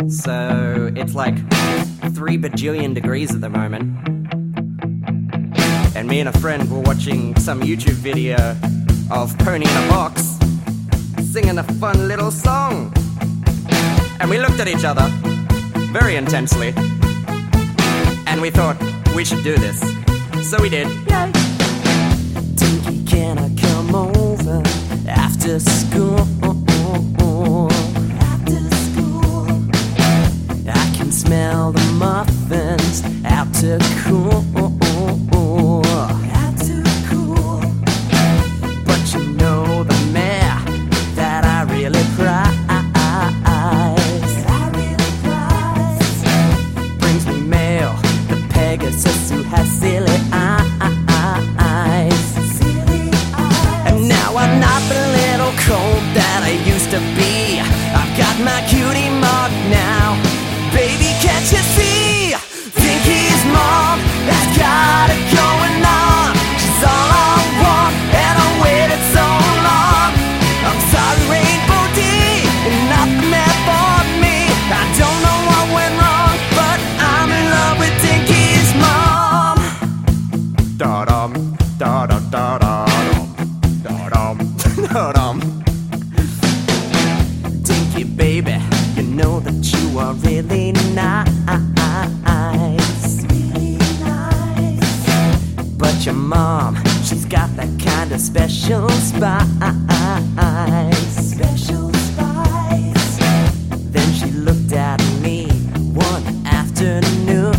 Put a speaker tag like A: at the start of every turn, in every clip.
A: So it's like 3 bajillion degrees at the moment. And me and a friend were watching some YouTube video of Pony in a Box singing a fun little song. And we looked at each other very intensely, and we thought we should do this. So we did. Yay!
B: Tinky, can I come over after school? After school, I can smell the muffins out to cool. Out to cool. But you know the mare that I really prize. Brings me mail, the Pegasus who has silly eyes. And now I'm not the little colt that I used to be. I've got my cutie mark now. Baby, can't you see? Tinky's mom has got it going on. She's all I want, and I waited so long. I'm sorry, Rainbow D, you're not the man for me. I don't know what went wrong, but I'm in love with Tinky's mom.
A: Da-dum, da-da-da-da-dum, da-dum, da-dum.
B: Tinky, baby, you know that you are really nice. Really nice. But your mom, she's got that kind of special spice. Special spice. Then she looked at me one afternoon.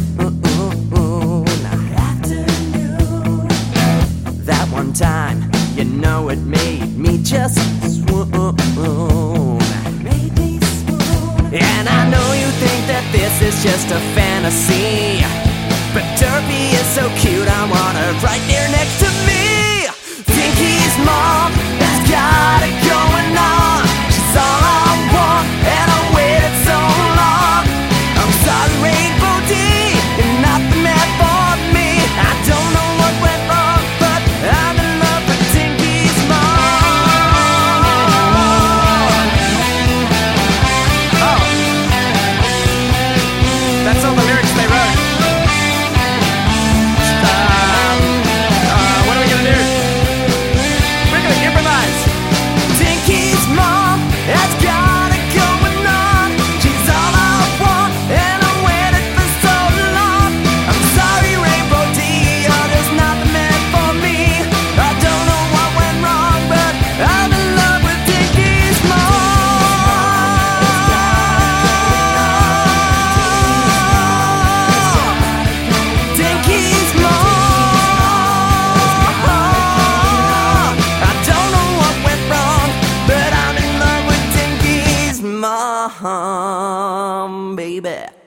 B: That one time, you know it made me just swoon. Made me swoon. And I know you think that this is just a fantasy, but Derpy is so cute, I want her right there next to me. Tinky's mom has got it going on. She's all I want, and I waited so long. I'm sorry, Rainbow D, you're not the man for me. I don't know what went wrong, but I'm in love with Tinky's mom.
A: Oh, that's all the lyrics they wrote. What are we gonna do? We're gonna improvise.
B: Tinky's mom has got it going on. She's all I want, and I waited for so long. I'm sorry, Rainbow D, you're just not the man for me. I don't know what went wrong, but I'm in love with Tinky's mom. Tinky's mom. I don't know what went wrong, but I'm in love with Tinky's mom, baby.